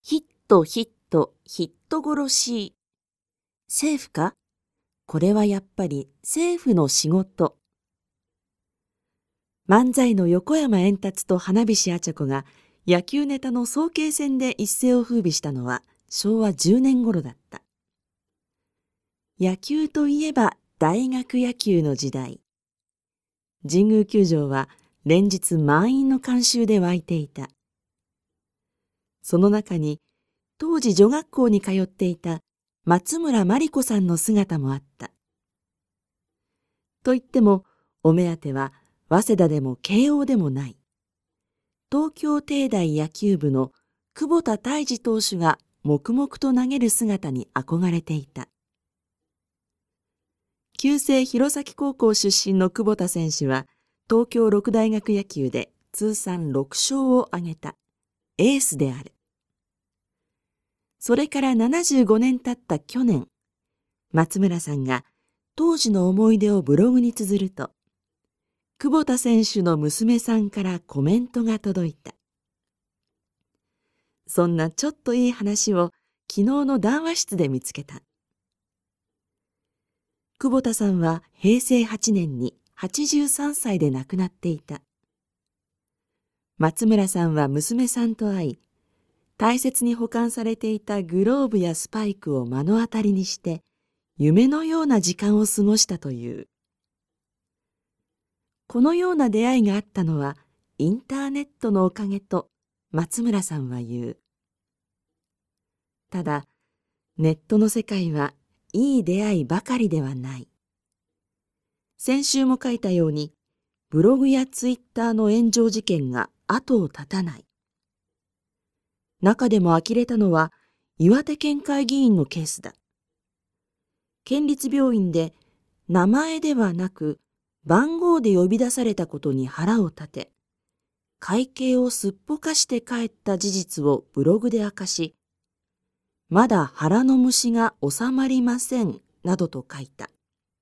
ヒットヒットヒット殺し。政府か？これはやっぱり政府の仕事。漫才の横山エンタツと花菱アチョコが野球ネタの早慶戦で一世を風靡したのは昭和10年頃だった。野球といえば大学野球の時代。神宮球場は連日満員の観衆で沸いていた。その中に当時女学校に通っていた松村真理子さんの姿もあった。といってもお目当ては早稲田でも慶応でもない。東京帝大野球部の久保田泰治投手が黙々と投げる姿に憧れていた。旧制弘前高校出身の久保田選手は東京六大学野球で通算6勝を挙げたエースである。それから75年経った去年、松村さんが当時の思い出をブログに綴ると、久保田選手の娘さんからコメントが届いた。そんなちょっといい話を昨日の談話室で見つけた。久保田さんは平成8年に83歳で亡くなっていた。松村さんは娘さんと会い、大切に保管されていたグローブやスパイクを目の当たりにして夢のような時間を過ごしたという。このような出会いがあったのはインターネットのおかげと松村さんは言う。ただネットの世界はいい出会いばかりではない。先週も書いたようにブログやツイッターの炎上事件が後を絶たない。中でも呆れたのは岩手県会議員のケースだ。県立病院で名前ではなく番号で呼び出されたことに腹を立て、会計をすっぽかして帰った事実をブログで明かし、まだ腹の虫が収まりませんなどと書いた。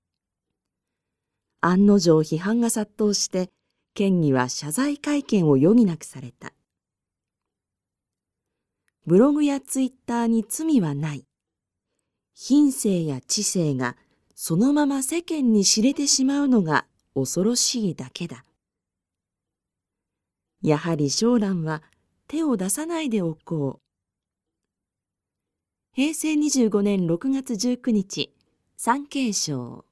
案の定批判が殺到して、県には謝罪会見を余儀なくされた。ブログやツイッターに罪はない。品性や知性がそのまま世間に知れてしまうのが恐ろしいだけだ。やはり将来は手を出さないでおこう。平成25年6月19日、産経省。